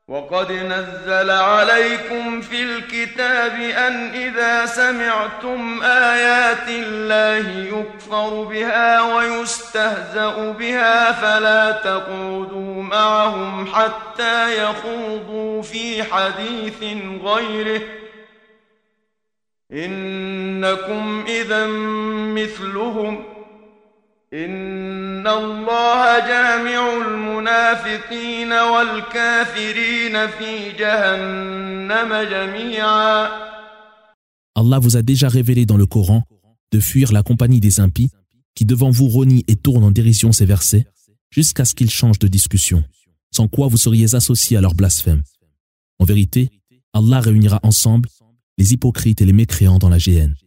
وقد نزل عليكم في الكتاب أن إذا سمعتم آيات الله يكفر بها ويستهزأ بها فلا تقعدوا معهم حتى يخوضوا في حديث غيره إنكم إذا مثلهم إن الله جامع المنافقين والكافرين في جهنم جميعا. Allah vous a déjà révélé dans le Coran de fuir la compagnie des impies qui devant vous renient et tournent en dérision ces versets jusqu'à ce qu'ils changent de discussion, sans quoi vous seriez associés à leur blasphème. En vérité, Allah réunira ensemble les hypocrites et les mécréants dans la géhenne.